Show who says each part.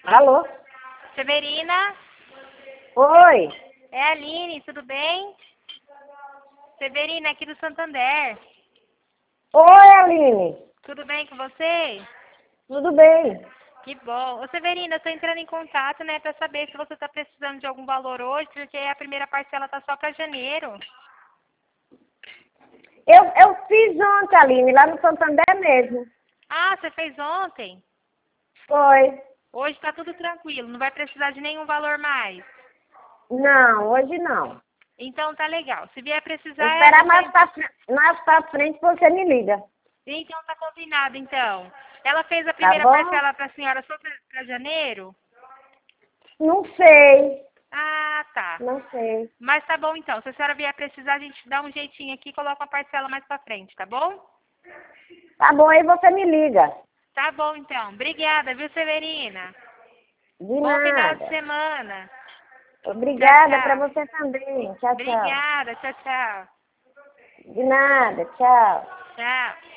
Speaker 1: Alô?
Speaker 2: Severina,
Speaker 1: Oi.
Speaker 2: é a Aline, tudo bem? Severina, aqui do Santander.
Speaker 1: Oi, Aline.
Speaker 2: Tudo bem com você?
Speaker 1: Tudo bem?
Speaker 2: Que bom. Ô, Severina, eu tô entrando em contato, né, pra saber se você tá precisando de algum valor hoje, porque a primeira parcela tá só pra janeiro.
Speaker 1: Eu fiz ontem, Aline, lá no Santander mesmo.
Speaker 2: Ah, você fez ontem?
Speaker 1: Foi.
Speaker 2: Hoje tá tudo tranquilo, não vai precisar de nenhum valor mais.
Speaker 1: Não, hoje não.
Speaker 2: Então tá legal. Se vier
Speaker 1: Vou
Speaker 2: precisar,
Speaker 1: esperar mais pra frente você me liga.
Speaker 2: então tá combinado, então. Ela fez a
Speaker 1: Tá
Speaker 2: primeira
Speaker 1: bom?
Speaker 2: parcela pra senhora só pra janeiro?
Speaker 1: Não sei.
Speaker 2: Ah, tá.
Speaker 1: Não sei.
Speaker 2: Mas tá bom então. Se a senhora vier precisar, a gente dá um jeitinho aqui e coloca uma parcela mais pra frente, tá bom?
Speaker 1: Tá bom, aí você me liga.
Speaker 2: Tá bom então. Obrigada, viu, Severina?
Speaker 1: De
Speaker 2: Bom final de
Speaker 1: nada.
Speaker 2: semana. Tchau,
Speaker 1: Obrigada pra
Speaker 2: tchau.
Speaker 1: você também. Tchau, tchau.
Speaker 2: Obrigada. Tchau, tchau.
Speaker 1: De nada. Tchau.
Speaker 2: Tchau.